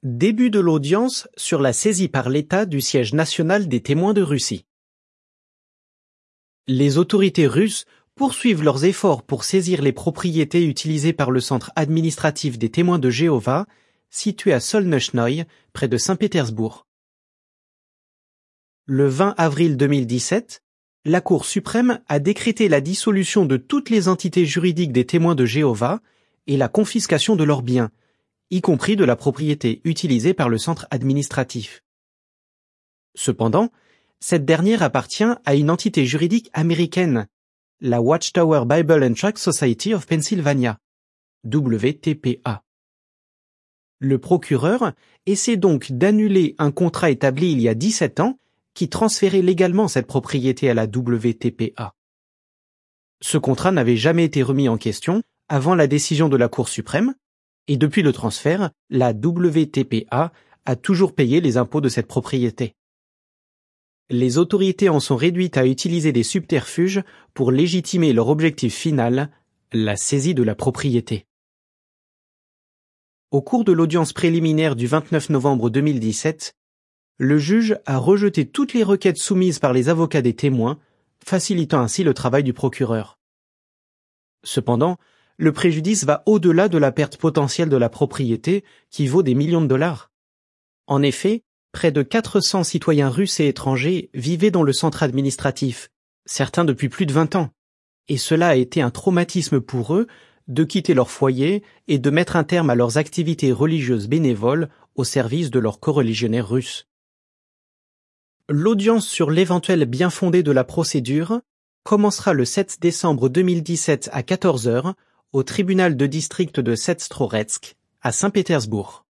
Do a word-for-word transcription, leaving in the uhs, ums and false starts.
Début de l'audience sur la saisie par l'État du siège national des témoins de Russie. Les autorités russes poursuivent leurs efforts pour saisir les propriétés utilisées par le centre administratif des témoins de Jéhovah, situé à Solnochnoï, près de Saint-Pétersbourg. Le vingt avril deux mille dix-sept, la Cour suprême a décrété la dissolution de toutes les entités juridiques des témoins de Jéhovah et la confiscation de leurs biens, y compris de la propriété utilisée par le centre administratif. Cependant, cette dernière appartient à une entité juridique américaine, la Watchtower Bible and Tract Society of Pennsylvania, W T P A. Le procureur essaie donc d'annuler un contrat établi il y a dix-sept ans qui transférait légalement cette propriété à la W T P A. Ce contrat n'avait jamais été remis en question avant la décision de la Cour suprême, et depuis le transfert, la W T P A a toujours payé les impôts de cette propriété. Les autorités en sont réduites à utiliser des subterfuges pour légitimer leur objectif final, la saisie de la propriété. Au cours de l'audience préliminaire du vingt-neuf novembre deux mille dix-sept, le juge a rejeté toutes les requêtes soumises par les avocats des témoins, facilitant ainsi le travail du procureur. Cependant, le préjudice va au-delà de la perte potentielle de la propriété qui vaut des millions de dollars. En effet, près de quatre cents citoyens russes et étrangers vivaient dans le centre administratif, certains depuis plus de vingt ans, et cela a été un traumatisme pour eux de quitter leur foyer et de mettre un terme à leurs activités religieuses bénévoles au service de leurs coreligionnaires russes. L'audience sur l'éventuel bien-fondé de la procédure commencera le sept décembre deux mille dix-sept à quatorze heures au tribunal de district de Setstroretsk, à Saint-Pétersbourg.